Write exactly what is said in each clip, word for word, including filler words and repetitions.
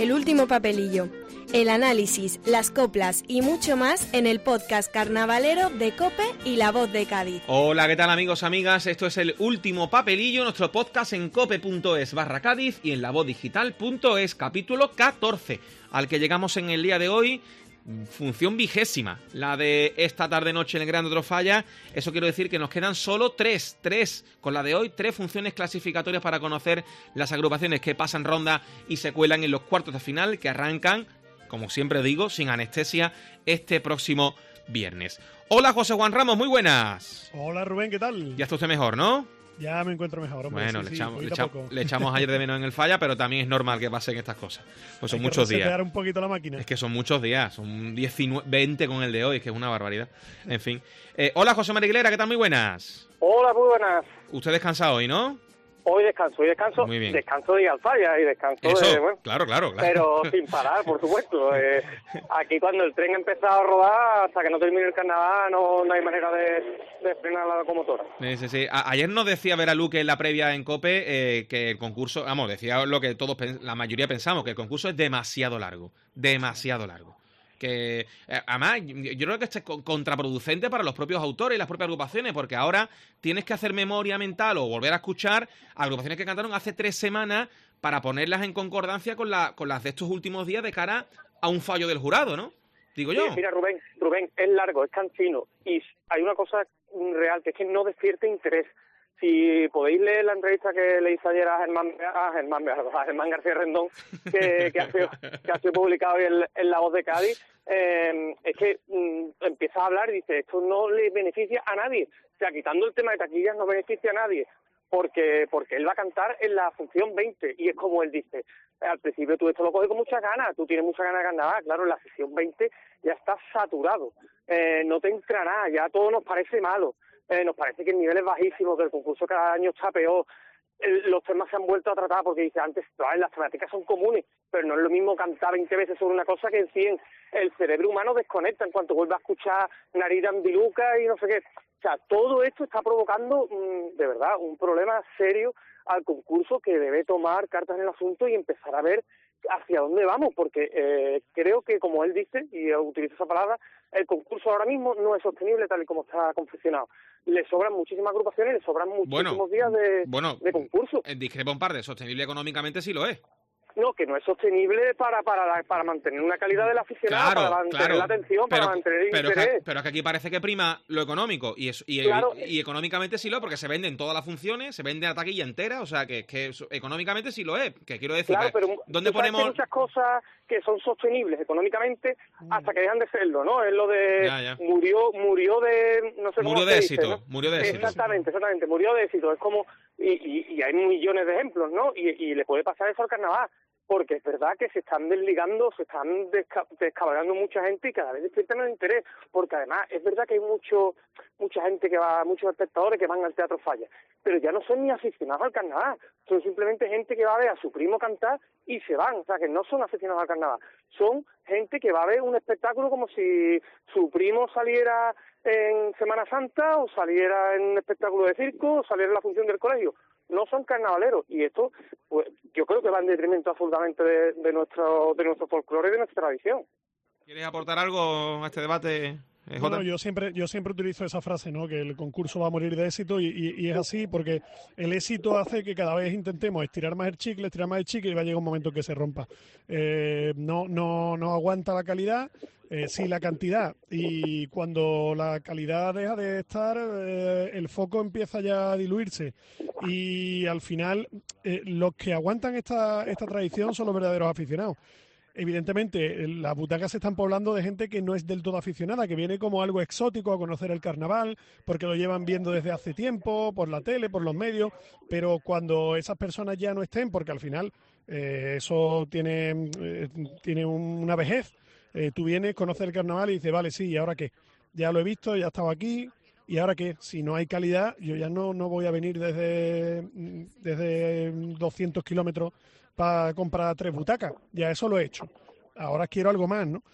El último papelillo. El análisis, las coplas y mucho más en el podcast carnavalero de COPE y La Voz de Cádiz. Hola, ¿qué tal amigos, amigas? Esto es El Último Papelillo, nuestro podcast en cope.es barra Cádiz y en lavozdigital.es, capítulo catorce, al que llegamos en el día de hoy. Función vigésima, la de esta tarde-noche en el Gran Teatro Falla. Eso quiero decir que nos quedan solo tres, tres, con la de hoy, tres funciones clasificatorias para conocer las agrupaciones que pasan ronda y se cuelan en los cuartos de final, que arrancan, como siempre digo, sin anestesia, este próximo viernes. Hola José Juan Ramos, muy buenas. Hola Rubén, ¿qué tal? Ya está usted mejor, ¿no? Ya me encuentro mejor, hombre. Bueno, sí, le, sí, echamos, le, poquito a echamos, poco. le echamos ayer de menos en el Falla, pero también es normal que pasen estas cosas. Pues son Hay muchos que días. resetear un poquito la máquina. Es que son muchos días, son diecinueve, veinte con el de hoy, es que es una barbaridad. En fin. Eh, hola José María Aguilera, ¿qué tal? Muy buenas. Hola, muy buenas. Usted descansa hoy, ¿no? Hoy descanso, hoy descanso, Muy bien. descanso de ir al Falla y descanso Eso, de, bueno, claro, claro, claro. pero sin parar, por supuesto. Eh, aquí cuando el tren ha empezado a rodar, hasta que no termine el carnaval, no, no hay manera de, de frenar la locomotora. Sí, sí, sí. A- ayer nos decía Vera Luque en la previa en COPE eh, que el concurso, vamos, decía lo que todos, pen- la mayoría pensamos, que el concurso es demasiado largo, demasiado largo. Que eh, además yo yo creo que esto es co- contraproducente para los propios autores y las propias agrupaciones, porque ahora tienes que hacer memoria mental o volver a escuchar agrupaciones que cantaron hace tres semanas para ponerlas en concordancia con, la, con las de estos últimos días de cara a un fallo del jurado, ¿no? Digo yo. Sí, mira, Rubén, Rubén, es largo, es cansino, y hay una cosa real, que es que no despierta interés. Si podéis leer la entrevista que le hice ayer a Germán, a Germán, a Germán García Rendón, que, que, ha sido, que ha sido publicado hoy en, en La Voz de Cádiz, eh, es que mm, empieza a hablar y dice, esto no le beneficia a nadie. O sea, quitando el tema de taquillas no beneficia a nadie, porque porque él va a cantar en la función veinte, y es como él dice, al principio tú esto lo coges con muchas ganas, tú tienes muchas ganas de carnaval, claro, en la sesión veinte ya estás saturado, eh, no te entra nada, ya todo nos parece malo. Eh, nos parece que el nivel es bajísimo, que el concurso cada año está peor. El, los temas se han vuelto a tratar porque dice antes, vale, las temáticas son comunes, pero no es lo mismo cantar veinte veces sobre una cosa que en cien. El cerebro humano desconecta en cuanto vuelve a escuchar Narita Andiluca y no sé qué. O sea, todo esto está provocando, mmm, de verdad, un problema serio al concurso, que debe tomar cartas en el asunto y empezar a ver hacia dónde vamos, porque eh, creo que, como él dice, y utilizo esa palabra, el concurso ahora mismo no es sostenible tal y como está confeccionado. Le sobran muchísimas agrupaciones, le sobran muchísimos Bueno, días de, bueno, de concurso. eh, discrepa un par de sostenible económicamente sí lo es. No, que no es sostenible para para la- para mantener una calidad del aficionado, Claro, para mantener claro. la atención, pero, para mantener el pero, interés. que, pero es que aquí parece que prima lo económico y, es, y, Claro. y, y económicamente sí lo es, porque se venden todas las funciones, se vende la taquilla entera, o sea que, que eso- económicamente sí lo es, que quiero decir, Claro, que- pero ¿dónde tú sabes que ponemos...? hay muchas cosas que son sostenibles económicamente hasta que dejan de serlo, ¿no? Es lo de Ya, ya. murió murió de no sé cómo Murió se de dice, éxito, ¿no? murió de éxito. Exactamente, exactamente, murió de éxito. Es como y, y, y hay millones de ejemplos, ¿no? Y, y le puede pasar eso al carnaval, porque es verdad que se están desligando, se están desca- descabalgando mucha gente y cada vez despierta menos interés, porque además es verdad que hay mucho mucha gente que va, muchos espectadores que van al Teatro Falla, pero ya no son ni aficionados al carnaval, son simplemente gente que va a ver a su primo cantar y se van, o sea que no son aficionados al carnaval, son gente que va a ver un espectáculo como si su primo saliera en Semana Santa o saliera en un espectáculo de circo o saliera en la función del colegio. No son carnavaleros, y esto pues yo creo que va en detrimento absolutamente de, de nuestro de nuestro folclore y de nuestra tradición. ¿Quieres aportar algo a este debate, eh, Jota? Bueno, yo siempre, yo siempre utilizo esa frase, ¿no? Que el concurso va a morir de éxito y, y- y es así porque el éxito hace que cada vez intentemos estirar más el chicle, estirar más el chicle y va a llegar un momento que se rompa. Eh, no, no, no aguanta la calidad, eh, sí la cantidad, y cuando la calidad deja de estar, eh, el foco empieza ya a diluirse y al final eh, los que aguantan esta, esta tradición son los verdaderos aficionados. Evidentemente, las butacas se están poblando de gente que no es del todo aficionada, que viene como algo exótico a conocer el carnaval, porque lo llevan viendo desde hace tiempo, por la tele, por los medios, pero cuando esas personas ya no estén, porque al final eh, eso tiene, eh, tiene una vejez, eh, tú vienes, conoces el carnaval y dices, vale, sí, ¿y ahora qué? Ya lo he visto, ya he estado aquí, ¿y ahora qué? Si no hay calidad, yo ya no, no voy a venir desde, desde doscientos kilómetros para comprar tres butacas. Ya eso lo he hecho. Ahora quiero algo más, ¿no?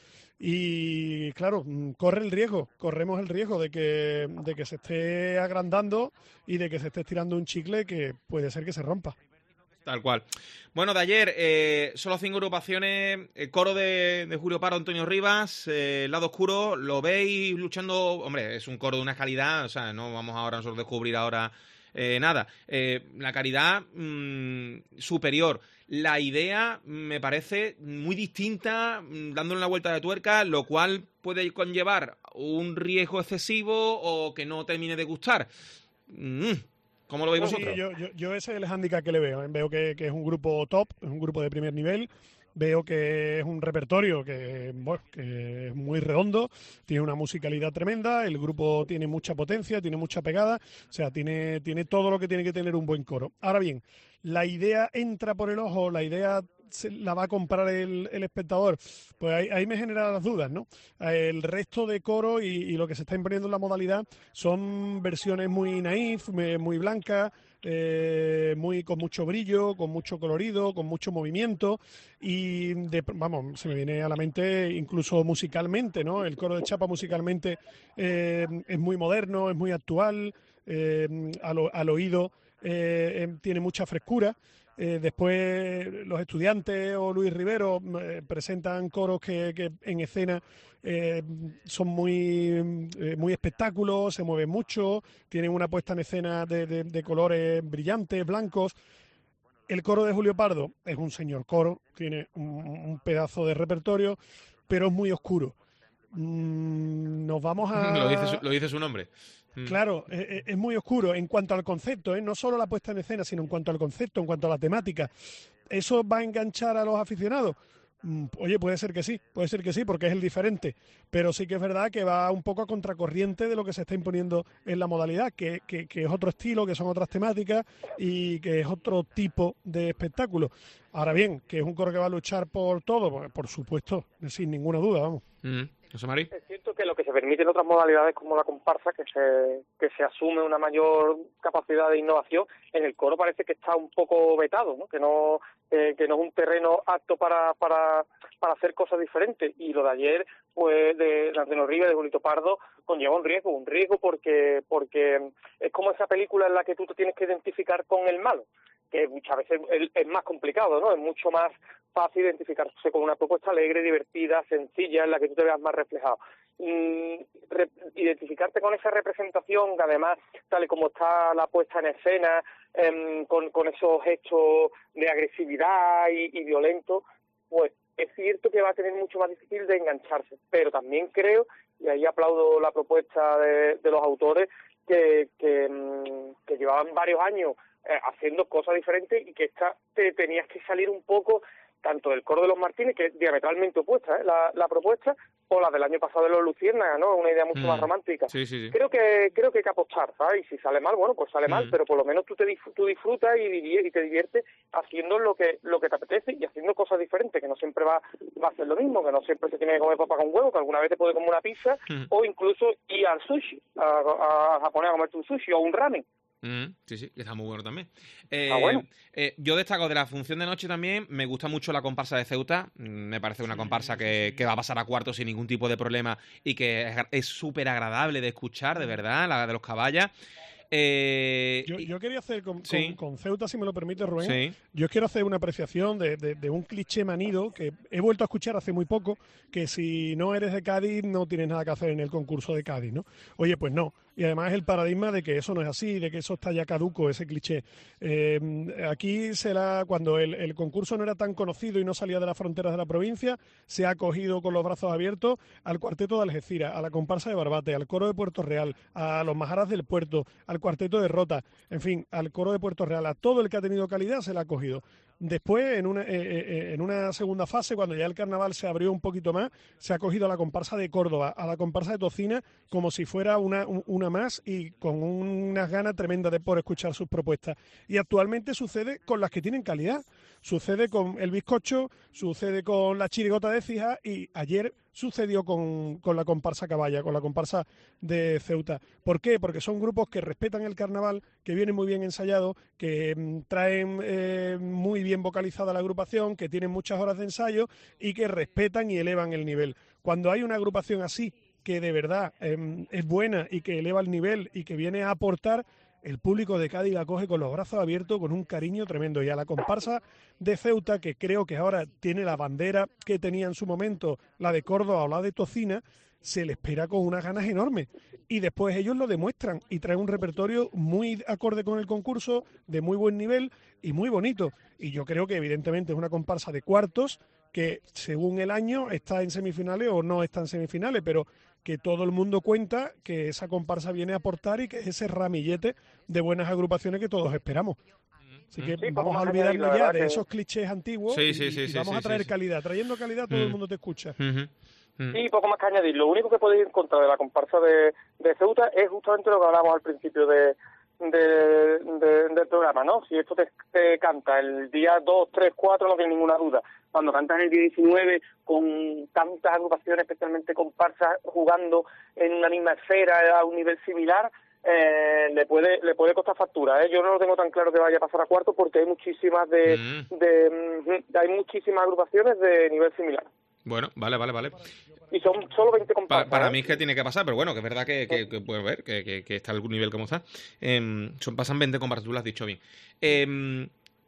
Y claro, corre el riesgo, corremos el riesgo de que, de que se esté agrandando y de que se esté estirando un chicle que puede ser que se rompa. Tal cual. Bueno, de ayer, eh, solo cinco agrupaciones, el coro de, de Julio Pardo, Antonio Rivas, eh, Lado Oscuro, ¿lo veis luchando? Hombre, es un coro de una calidad, o sea, no vamos ahora nosotros a descubrir ahora eh, nada. Eh, la calidad mmm, superior. La idea me parece muy distinta, mmm, dándole una vuelta de tuerca, lo cual puede conllevar un riesgo excesivo o que no termine de gustar. Mm. ¿Cómo lo veis vosotros? Sí, yo, yo, yo ese es el hándicap que le veo. ¿eh? Veo que, que es un grupo top, es un grupo de primer nivel. Veo que es un repertorio que, bueno, que es muy redondo, tiene una musicalidad tremenda, el grupo tiene mucha potencia, tiene mucha pegada, o sea, tiene, tiene todo lo que tiene que tener un buen coro. Ahora bien, la idea entra por el ojo, la idea se la va a comprar el, el espectador, pues ahí, ahí me generan las dudas, ¿no? El resto de coro y, y lo que se está imponiendo en la modalidad son versiones muy naif, muy blancas, eh, muy con mucho brillo, con mucho colorido, con mucho movimiento y de, vamos, se me viene a la mente incluso musicalmente, ¿no? El coro de Chapa musicalmente eh, es muy moderno, es muy actual, eh, al, al oído eh, tiene mucha frescura. Eh, después los estudiantes o Luis Rivero eh, presentan coros que, que en escena eh, son muy, eh, muy espectáculos, se mueven mucho, tienen una puesta en escena de, de, de colores brillantes, blancos. El coro de Julio Pardo es un señor coro, tiene un, un pedazo de repertorio, pero es muy oscuro. Mm, nos vamos a... lo, dice su, lo dice su nombre. Claro, es, es muy oscuro en cuanto al concepto, ¿eh? No solo la puesta en escena, sino en cuanto al concepto, en cuanto a la temática. ¿Eso va a enganchar a los aficionados? Mm, oye, puede ser que sí, puede ser que sí, porque es el diferente, pero sí que es verdad que va un poco a contracorriente de lo que se está imponiendo en la modalidad, que, que, que es otro estilo, que son otras temáticas y que es otro tipo de espectáculo. Ahora bien, que es un coro que va a luchar por todo, pues, por supuesto, sin ninguna duda, vamos. Mm. José Mari. Es cierto que lo que se permite en otras modalidades como la comparsa, que se que se asume una mayor capacidad de innovación, en el coro parece que está un poco vetado, ¿no? Que no eh, que no es un terreno apto para para para hacer cosas diferentes. Y lo de ayer, pues de Antonio Rivas, de Julito Pardo, conlleva un riesgo, un riesgo porque porque es como esa película en la que tú te tienes que identificar con el malo, que muchas veces es más complicado, ¿no? Es mucho más fácil identificarse con una propuesta alegre, divertida, sencilla, en la que tú te veas más reflejado. Mm, re- identificarte con esa representación, que además, tal y como está la puesta en escena, eh, con, con esos gestos de agresividad y, y violentos, pues es cierto que va a tener mucho más difícil de engancharse. Pero también creo, y ahí aplaudo la propuesta de, de los autores, que, que, mm, que llevaban varios años eh, haciendo cosas diferentes y que esta te tenías que salir un poco tanto del coro de los Martínez, que es diametralmente opuesta ¿eh? la, la propuesta, o la del año pasado de los Luciérnagas, ¿no? Una idea mucho mm. más romántica. Sí, sí, sí. Creo que creo que hay que apostar, ¿sabes? Y si sale mal, bueno, pues sale mm. mal, pero por lo menos tú te dif- tú disfrutas y, y te diviertes haciendo lo que lo que te apetece y haciendo cosas diferentes, que no siempre va, va a ser lo mismo, que no siempre se tiene que comer papa con huevo, que alguna vez te puede comer una pizza, mm. o incluso ir al sushi, a, a, a Japón a comerte un sushi o un ramen. Mm, sí, sí, que está muy bueno también. Eh, ah, bueno. eh, yo destaco de la función de noche también, me gusta mucho la comparsa de Ceuta, me parece una comparsa que, que va a pasar a cuartos sin ningún tipo de problema y que es súper agradable de escuchar, de verdad, la de los caballas. Eh, yo, yo quería hacer con, sí. con, con Ceuta, si me lo permite, Rubén, sí. yo quiero hacer una apreciación de, de, de un cliché manido que he vuelto a escuchar hace muy poco, que si no eres de Cádiz no tienes nada que hacer en el concurso de Cádiz, ¿no? Oye, pues no. Y además el paradigma de que eso no es así, de que eso está ya caduco, ese cliché. Eh, aquí será, cuando el, el concurso no era tan conocido y no salía de las fronteras de la provincia, se ha acogido con los brazos abiertos al cuarteto de Algeciras, a la comparsa de Barbate, al coro de Puerto Real, a los majaras del puerto, al cuarteto de Rota, en fin, al coro de Puerto Real, a todo el que ha tenido calidad se le ha acogido. Después, en una, eh, eh, en una segunda fase, cuando ya el carnaval se abrió un poquito más, se ha cogido a la comparsa de Córdoba, a la comparsa de Tocina, como si fuera una, una más y con unas ganas tremendas de por escuchar sus propuestas. Y actualmente sucede con las que tienen calidad. Sucede con el bizcocho, sucede con la chirigota de Cija y ayer sucedió con, con la comparsa Caballa, con la comparsa de Ceuta. ¿Por qué? Porque son grupos que respetan el carnaval, que vienen muy bien ensayados, que mmm, traen eh, muy bien vocalizada la agrupación, que tienen muchas horas de ensayo y que respetan y elevan el nivel. Cuando hay una agrupación así, que de verdad eh, es buena y que eleva el nivel y que viene a aportar, el público de Cádiz la coge con los brazos abiertos, con un cariño tremendo. Y a la comparsa de Ceuta, que creo que ahora tiene la bandera que tenía en su momento, la de Córdoba o la de Tocina, se le espera con unas ganas enormes. Y después ellos lo demuestran y traen un repertorio muy acorde con el concurso, de muy buen nivel y muy bonito. Y yo creo que evidentemente es una comparsa de cuartos que según el año está en semifinales o no está en semifinales, pero que todo el mundo cuenta que esa comparsa viene a aportar y que es ese ramillete de buenas agrupaciones que todos esperamos. Así que sí, vamos a olvidarnos ya de que... esos clichés antiguos sí, y, sí, sí, y sí, vamos sí, a traer sí, sí. calidad. Trayendo calidad todo mm. el mundo te escucha. Uh-huh. Mm. Sí, poco más que añadir. Lo único que podéis encontrar de la comparsa de, de Ceuta es justamente lo que hablábamos al principio de, de, de, del programa, ¿no? Si esto te, te canta el día dos, tres, cuatro, no tiene ninguna duda. Cuando cantas el día diecinueve con tantas agrupaciones, especialmente comparsas, jugando en una misma esfera a un nivel similar, eh, le puede le puede costar factura, ¿eh? Yo no lo tengo tan claro que vaya a pasar a cuarto porque hay muchísimas de, mm. de, de hay muchísimas agrupaciones de nivel similar. Bueno, vale, vale, vale. Y son solo veinte comparsas. Pa para ¿eh? mí es que tiene que pasar, pero bueno, que es verdad que, que, que puedes ver que, que, que está algún nivel como está. Eh, son, pasan veinte comparsas, tú lo has dicho bien. Eh,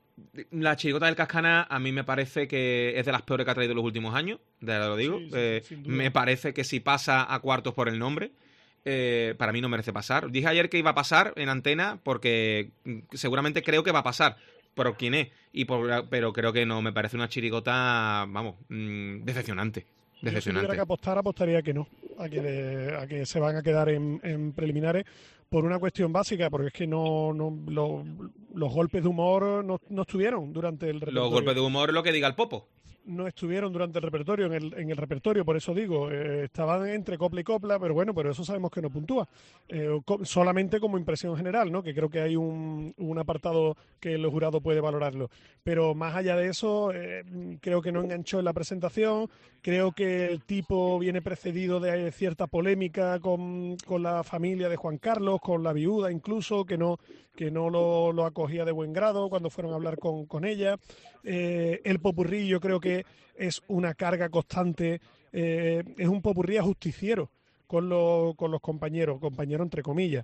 la chirigota del Cascana a mí me parece que es de las peores que ha traído en los últimos años, de verdad lo digo. Sí, sí, eh, me parece que si pasa a cuartos por el nombre, eh, para mí no merece pasar. Dije ayer que iba a pasar en antena porque seguramente creo que va a pasar. Pero quién es, y por, pero creo que no, me parece una chirigota, vamos, mmm, decepcionante. Yo si Decepcionante. tuviera que apostar, apostaría que no, a que, le, a que se van a quedar en, en preliminares por una cuestión básica, porque es que no, no lo, los golpes de humor no, no estuvieron durante el repertorio. Los golpes de humor es lo que diga el Popo. No estuvieron durante el repertorio, en el, en el repertorio, por eso digo, eh, estaban entre copla y copla, pero bueno, pero eso sabemos que no puntúa. Eh, co solamente como impresión general, ¿no? Que creo que hay un, un apartado que el jurado puede valorarlo. Pero más allá de eso, eh, creo que no enganchó en la presentación, creo que el tipo viene precedido de cierta polémica con, con la familia de Juan Carlos, con la viuda incluso, que no, que no lo, lo acogía de buen grado cuando fueron a hablar con, con ella. Eh, el popurrí yo creo que es una carga constante, eh, es un popurrí justiciero con, lo, con los compañeros, compañeros entre comillas.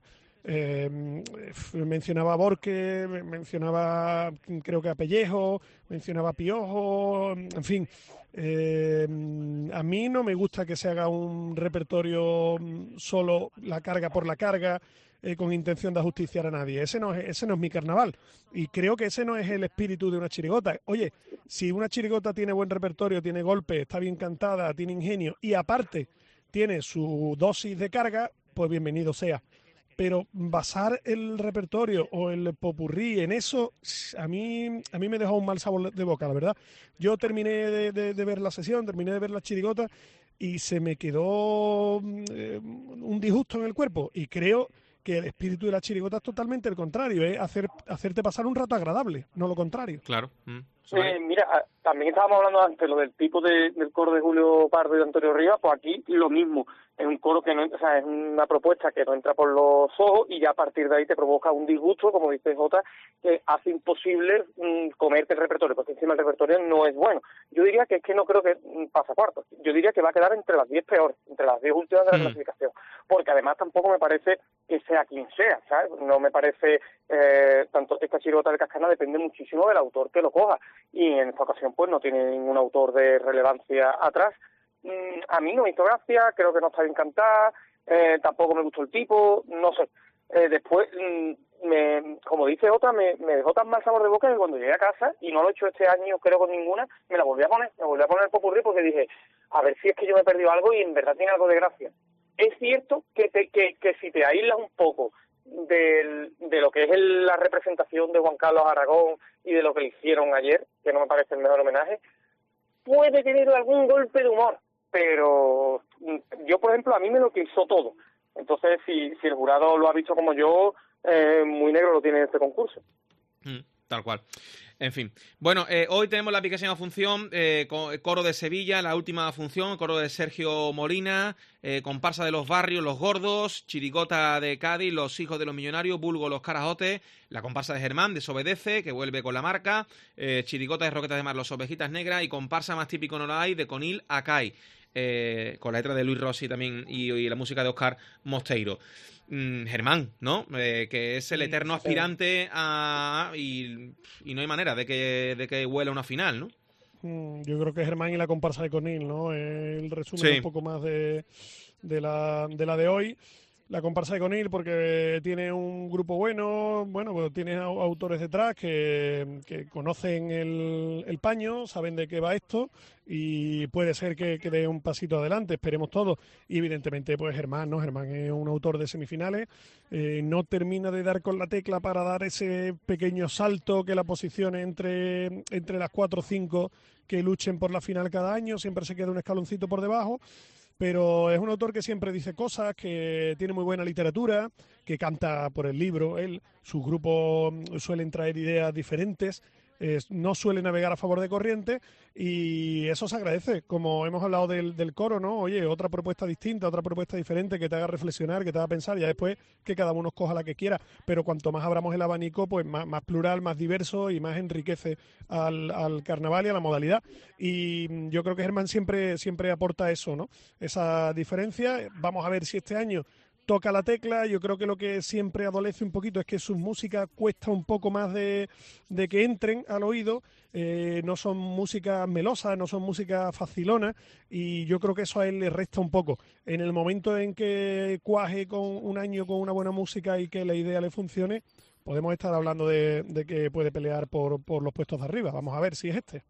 Eh, mencionaba a Borque, mencionaba creo que a Pellejo, mencionaba a Piojo, en fin. Eh, a mí no me gusta que se haga un repertorio solo la carga por la carga, eh, con intención de ajusticiar a nadie. Ese no es, ese no es mi carnaval. Y creo que ese no es el espíritu de una chirigota. Oye, si una chirigota tiene buen repertorio, tiene golpe, está bien cantada, tiene ingenio y aparte tiene su dosis de carga, pues bienvenido sea. Pero basar el repertorio o el popurrí en eso, a mí a mí me dejó un mal sabor de boca, la verdad. Yo terminé de, de, de ver la sesión, terminé de ver la chirigota y se me quedó eh, un disgusto en el cuerpo. Y creo que el espíritu de la chirigota es totalmente el contrario, es hacer, hacerte pasar un rato agradable, no lo contrario. Claro. Mm. Eh, mira, también estábamos hablando antes lo del tipo de, del coro de Julio Pardo y de Antonio Rivas, pues aquí lo mismo, es un coro que no, o sea, es una propuesta que no entra por los ojos y ya a partir de ahí te provoca un disgusto, como dice Jota, que hace imposible mmm, comerte el repertorio, porque encima el repertorio no es bueno. Yo diría que es que no creo que pasa cuartos, yo diría que va a quedar entre las diez peores, entre las diez últimas de la mm. clasificación, porque además tampoco me parece que sea quien sea, ¿sabes? No me parece, eh, tanto esta chirigota del Cascana depende muchísimo del autor que lo coja, y en esta ocasión pues no tiene ningún autor de relevancia atrás. Mm, a mí no me hizo gracia, creo que no está bien cantada, eh, tampoco me gustó el tipo, no sé. Eh, después, mm, me, como dice otra, me, me dejó tan mal sabor de boca que cuando llegué a casa, y no lo he hecho este año creo con ninguna, me la volví a poner, me volví a poner el popurrí porque dije, a ver si es que yo me he perdido algo y en verdad tiene algo de gracia. Es cierto que, te, que, que si te aíslas un poco de, de lo que es el, la representación de Juan Carlos Aragón y de lo que le hicieron ayer, que no me parece el mejor homenaje, puede tener algún golpe de humor, pero yo, por ejemplo, a mí me lo quiso todo. Entonces, si, si el jurado lo ha visto como yo, eh, muy negro lo tiene este concurso. Mm, tal cual. En fin. Bueno, eh, hoy tenemos la vigésima función, eh, coro de Sevilla, la última función, coro de Sergio Molina, eh, comparsa de los barrios, los gordos, chirigota de Cádiz, los hijos de los millonarios, vulgo los carajotes, la comparsa de Germán, Desobedece, que vuelve con la marca, eh, chirigota de Roquetas de Mar, los ovejitas negras y comparsa más típico no la hay, de Conil Acay. eh, con la letra de Luis Rossi también y, y la música de Óscar Mosteiro. Mm, Germán, ¿no? Eh, que es el eterno aspirante a... Y, y no hay manera de que, de que huela una final, ¿no? Yo creo que Germán y la comparsa de Cornil, ¿no? El resumen Sí. un poco más de, de, la, de la de hoy. La comparsa de Conil porque tiene un grupo bueno, bueno, pues tiene au- autores detrás que, que conocen el, el paño, saben de qué va esto y puede ser que, que dé un pasito adelante, esperemos todos. Y evidentemente, pues Germán, ¿no? Germán es un autor de semifinales, eh, no termina de dar con la tecla para dar ese pequeño salto que la posicione entre, entre las cuatro o cinco que luchen por la final cada año, siempre se queda un escaloncito por debajo. Pero es un autor que siempre dice cosas, que tiene muy buena literatura, que canta por el libro. Él, sus grupos suelen traer ideas diferentes, eh, no suele navegar a favor de corriente y eso se agradece. Como hemos hablado del, del coro, ¿no? Oye, otra propuesta distinta, otra propuesta diferente que te haga reflexionar, que te haga pensar, ya después que cada uno escoja la que quiera. Pero cuanto más abramos el abanico, pues más, más plural, más diverso y más enriquece al, al carnaval y a la modalidad. Y yo creo que Germán siempre, siempre aporta eso, ¿no? Esa diferencia. Vamos a ver si este año toca la tecla. Yo creo que lo que siempre adolece un poquito es que sus músicas cuesta un poco más de, de que entren al oído. Eh, no son músicas melosas, no son músicas facilonas y yo creo que eso a él le resta un poco. En el momento en que cuaje con un año con una buena música y que la idea le funcione, podemos estar hablando de, de que puede pelear por, por los puestos de arriba. Vamos a ver si es este.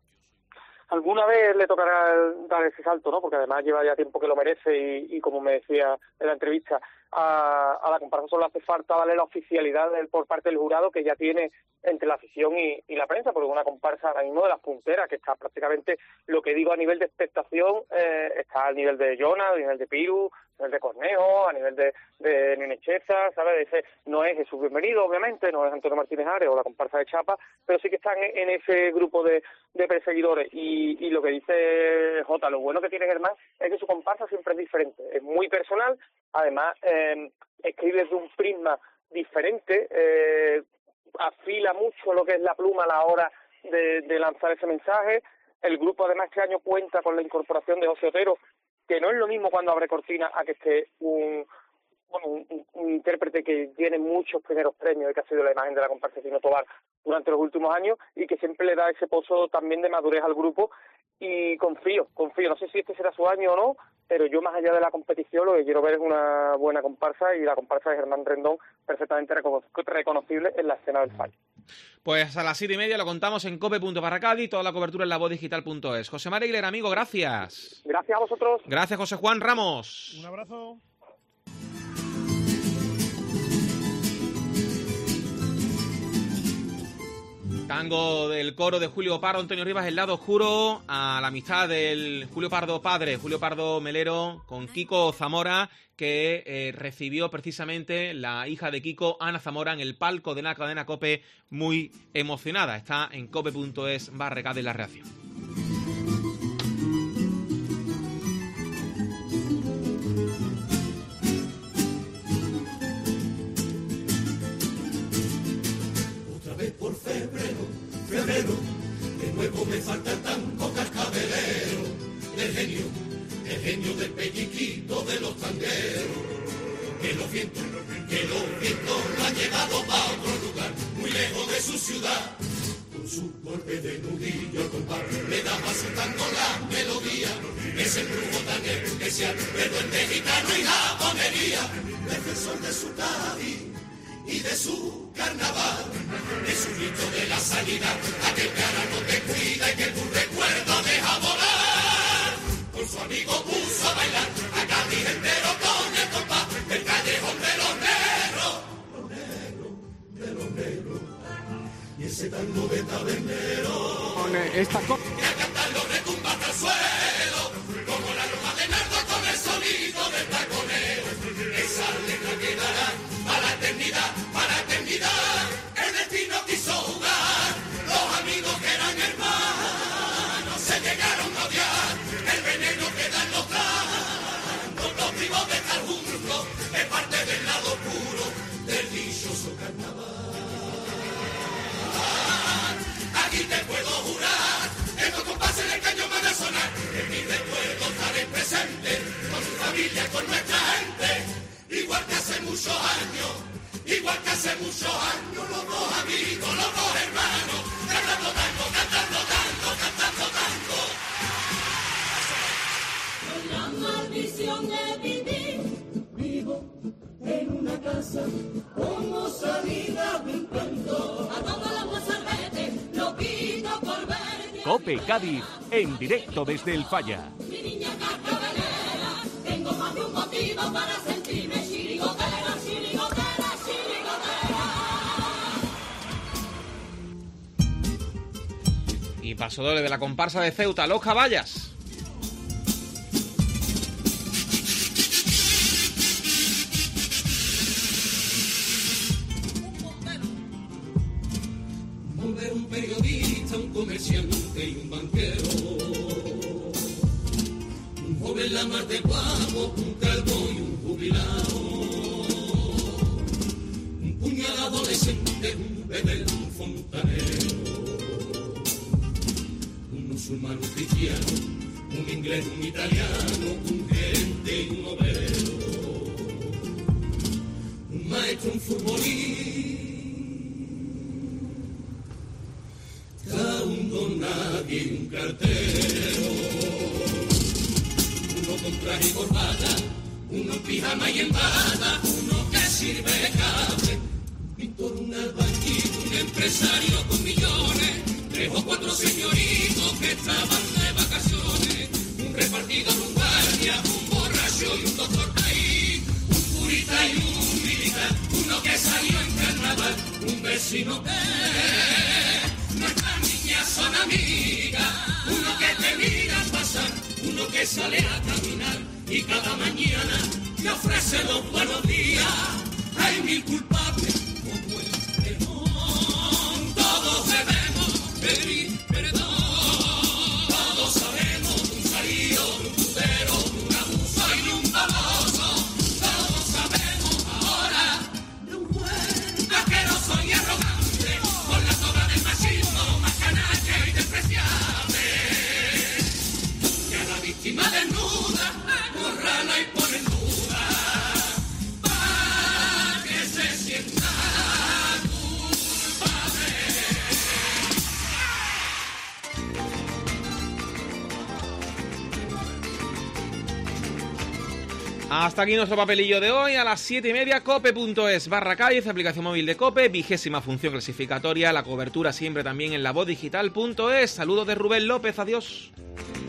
Alguna vez le tocará dar ese salto, ¿no? Porque además lleva ya tiempo que lo merece y, y como me decía en la entrevista, a, a la comparsa solo hace falta darle la oficialidad del, por parte del jurado que ya tiene entre la afición y, y la prensa, porque una comparsa ahora mismo de las punteras, que está prácticamente, lo que digo a nivel de expectación, eh, está al nivel de Jonah, a nivel de Piru, a nivel de Cornejo, a nivel de, de Nene Cheza, ¿sabes? Ese no es Jesús Bienvenido, obviamente, no es Antonio Martínez Ares o la comparsa de Chapa, pero sí que están en, en ese grupo de, de perseguidores. Y, y lo que dice Jota, lo bueno que tiene Germán es que su comparsa siempre es diferente, es muy personal, además eh, escribe desde un prisma diferente, eh, afila mucho lo que es la pluma a la hora de, de lanzar ese mensaje. El grupo además este año cuenta con la incorporación de José Otero, que no es lo mismo cuando abre cortina a que esté un, bueno, un, un intérprete que tiene muchos primeros premios y que ha sido la imagen de la comparsa Tino Tobar durante los últimos años y que siempre le da ese pozo también de madurez al grupo. Y confío, confío, no sé si este será su año o no, pero yo más allá de la competición lo que quiero ver es una buena comparsa y la comparsa de Germán Rendón perfectamente recono- reconocible en la escena del fallo. Pues a las siete y media lo contamos en cope punto barra Cádiz, toda la cobertura en la voz digital punto es. José María Aguilera, amigo, gracias. Gracias a vosotros. Gracias, José Juan Ramos. Un abrazo. Tango del coro de Julio Pardo, Antonio Rivas, El lado oscuro, a la amistad del Julio Pardo padre, Julio Pardo Melero, con Kiko Zamora, que eh, recibió precisamente la hija de Kiko, Ana Zamora, en el palco de la cadena COPE, muy emocionada. Está en cope punto es barra Cádiz la reacción. Por febrero, febrero, de nuevo me falta el tango cascabelero, el genio, el genio del pelliquito de los tangueros, que los vientos, que los vientos lo han llevado para otro lugar, muy lejos de su ciudad, con su golpe de nudillo al compás, le da más un tango la melodía, es el brujo tan especial, pero el de gitano y japonería, defensor de su Cádiz y de su carnaval, es un grito de la sanidad, aquel que ahora no te cuida y que tu recuerdo deja volar. Con su amigo puso a bailar a Cádiz entero con el compás del callejón de los negros, los negros, de los negros, y ese tango de tabernero, con esta cosa y a cantarlo retumba hasta el suelo, como la roma de nardo con el sonido del taconeo, esa letra quedará para la eternidad, para la eternidad. El destino quiso jugar, los amigos que eran hermanos se llegaron a odiar, el veneno que dan los tragos, los vivos de estar juntos, es parte del lado puro del dichoso carnaval. Aquí te puedo jurar, estos compases del cañón van a sonar, el nuestra gente, igual que hace muchos años, igual que hace muchos años, los dos amigos, los dos hermanos, cantando tango, cantando tango, cantando tango. La maldición de vivir, vivo en una casa como salida de un canto. A todos los mozalbetes lo pido por ver. COPE Cádiz, en directo desde el Falla. Mi niña cascabelera, tengo más de un motivo para sentirme chirigotera, chirigotera, chirigotera. Y paso doble de la comparsa de Ceuta, Los Caballas. Un periodista, un comerciante y un banquero, un joven la mar de guapo, un calvo y un jubilado, un puñal adolescente, un bebé, un fontanero, un musulmán, un cristiano, un inglés, un italiano, un gerente y un obrero, un maestro, un futbolista, un don nadie, un cartero, uno con traje y corbata, uno en pijama y en bata, uno que sirve de cable, un pintor, un albañil, un empresario con millones, tres o cuatro señoritos que estaban de vacaciones, un repartidor, un guardia, un borracho y un doctor ahí, un curita y un militar, uno que salió en carnaval, un vecino que nuestras niñas son amigas, uno que te mira pasar, uno que sale a caminar y cada mañana te ofrece los buenos días. Hay mil culpables como el perdón, todos debemos pedir perdón, todos sabemos de un salido, de un putero, de un abuso y de un baboso, todos sabemos ahora de un juez asqueroso y arrogante, con la toga del machismo más canalla y despreciable, que a la víctima desnuda borrala y pone en duda, para que se sienta culpable. Hasta aquí nuestro papelillo de hoy. A las siete y media, cope.es barra Cádiz, aplicación móvil de Cope, vigésima función clasificatoria, la cobertura siempre también en la voz digital punto es. Saludos de Rubén López, adiós.